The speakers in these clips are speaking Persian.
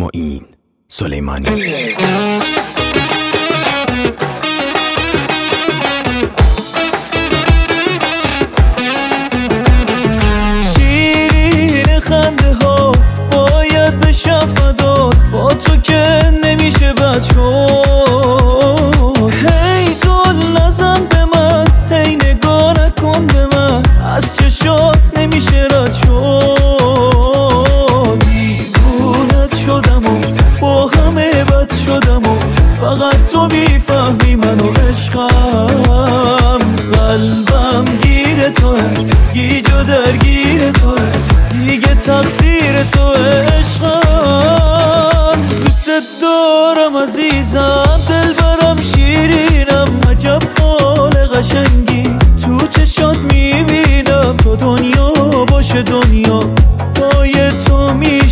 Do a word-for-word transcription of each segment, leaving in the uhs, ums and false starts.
معین سلیمانی. شیرین خنده ها باید بشه فدات، با تو که نمیشه بد شد. هی زل نزن به من، هی نگاه نکن به من، از چشات نمیشه رد شد. دیوونت شدم و با همه بد شدم و فقط تو میفهمی منو عشقم. قلبم گیر توه، گیج و درگیر توه، دیگه تقصیر توه عشقم. دوست دارم عزیزم، دل برم شیرینم، عجب حال قشنگی تو چشات میبینم. تا دنیا باشه دنیا پای تو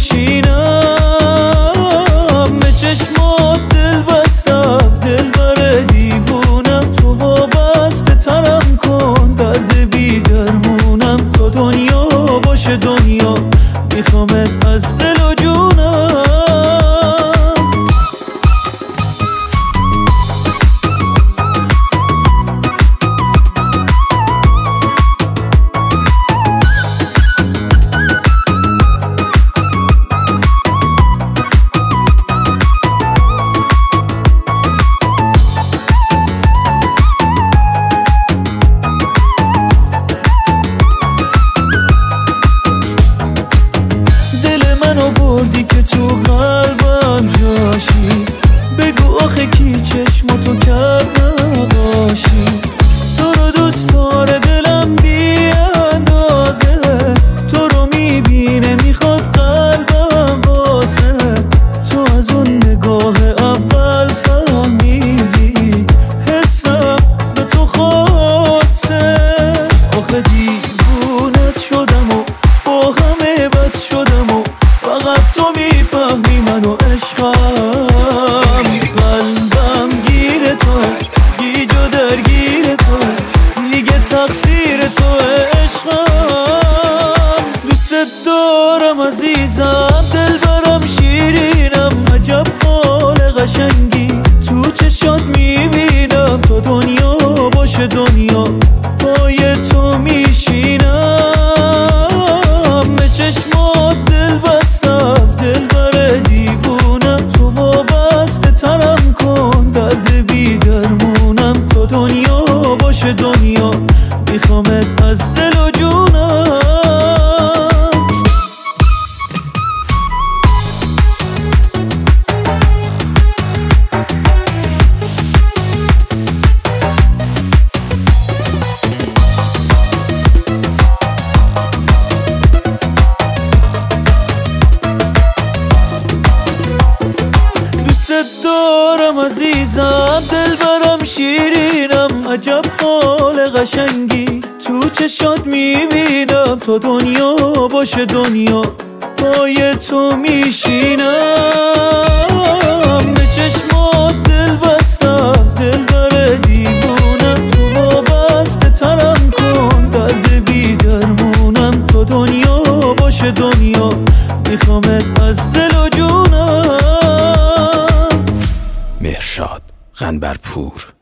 میشینم. به چشمات دل بستم، دل بر دیوونم، تو وابسته ترم کن، درد بی درمونم. تا دنیا باشه دنیا میخوامت از دل و جونم. بردی که تو قلبم جاشی، بگو آخه کی چشماتو کرد نقاشی. تو رو دوست داره دلم بی اندازه، تو رو میبینه میخواد قلبم واسه. تو از اون نگاه اول فهمیدی حسم به تو خاصه. آخه دیوونت شدم و با همه بد شدم و فقط تو میفهمی منو عشقم. قلبم گیر توه، گیج و درگیر توه، دیگه تقصیر توه عشقم. دوست دارم عزیزم، دل برم شیرینم، عجب حال قشنگی تو چشات میبینم. تا دنیا باشه دنیا پای تو میشینم. به چشمات دل بستم، دل بر دیوونم، تو وابسته ترم کن، درد بی درمونم. تا دنیا باشه دنیا میخوامت از دل و جونم. دوست دارم عزیزم، دل برم شیرینم، عجب حال قشنگی تو چشات میبینم. تا دنیا باشه دنیا پای تو میشینم. به چشمات دل بستم، دل بر دیوونم، تو وابسته ترم کن، درد بی درمونم. تا دنیا باشه دنیا میخوامت از دل و جونم. مهرشاد قنبرپور.